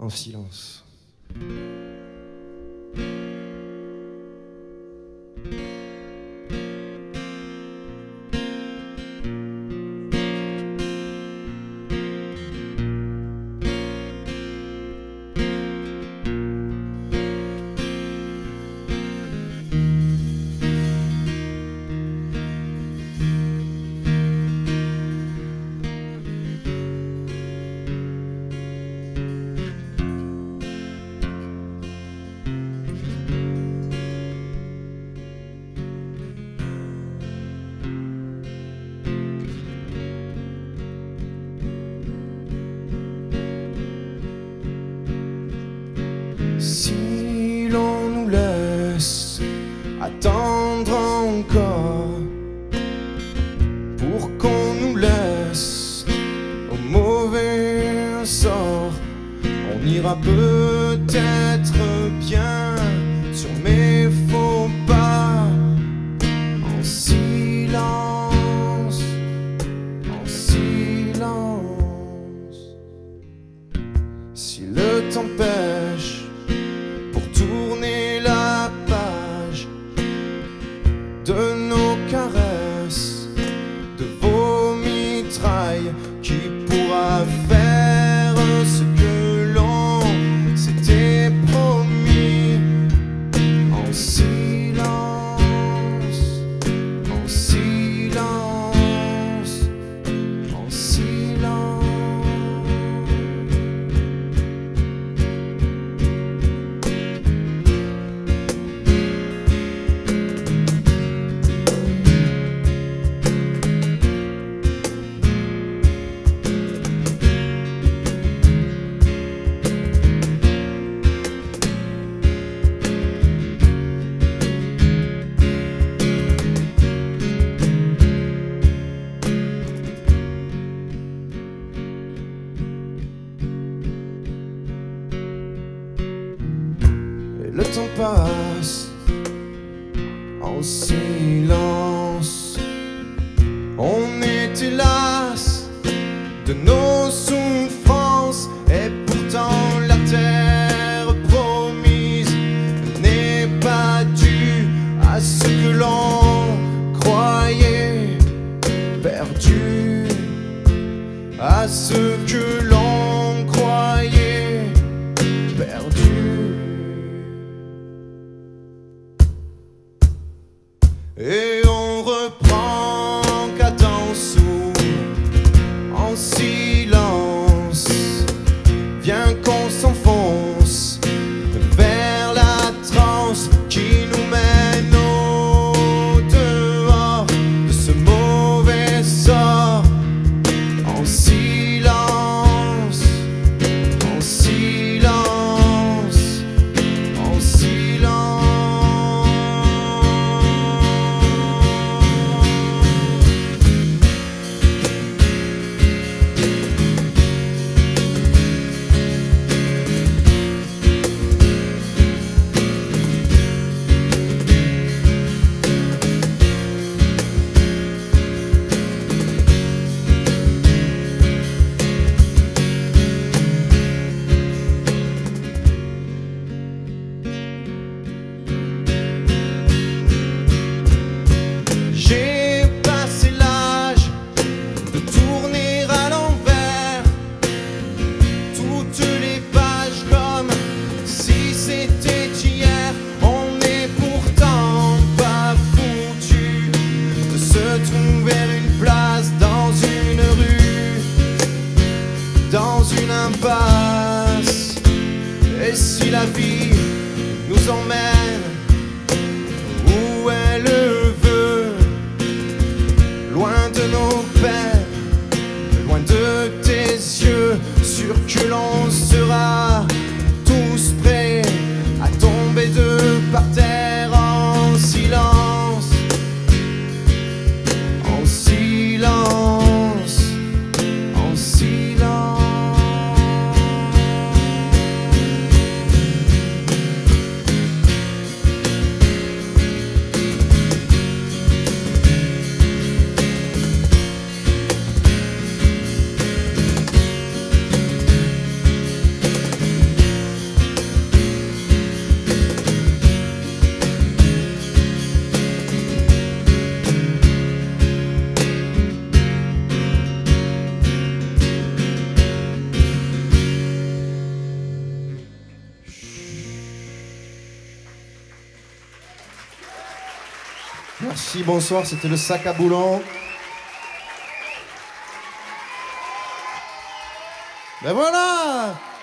en silence. Si l'on nous laisse attendre encore pour qu'on nous laisse au mauvais sort, on ira peut-être bien sur mes faux pas, en silence, en silence. Si le temps pêche pour tourner la page de nos caresses, de vos mitrailles, qui pourra faire ce que l'on s'était promis, en silence, en silence, en silence. Le temps passe en silence. On est hélas de nos souffrances, et pourtant la terre promise n'est pas due à ce que l'on croyait perdu, à ce que l'on croyait perdu. Et on reprend cadence en silence, bien qu'on s'enfonce vers la transe qui nous mène au dehors de ce mauvais sort, en silence, en silence, en silence. J'ai passé l'âge de tourner à l'envers toutes les pages comme si c'était hier. On n'est pourtant pas foutu de se trouver une place dans une rue, dans une impasse. Et si la vie nous emmène où elle veut, loin de nos peines, loin de tes yeux, sûr que l'on sera tous prêts à tomber de par terre, en silence, en silence, en silence. Merci, bonsoir, c'était le sac à boulons. Ben voilà!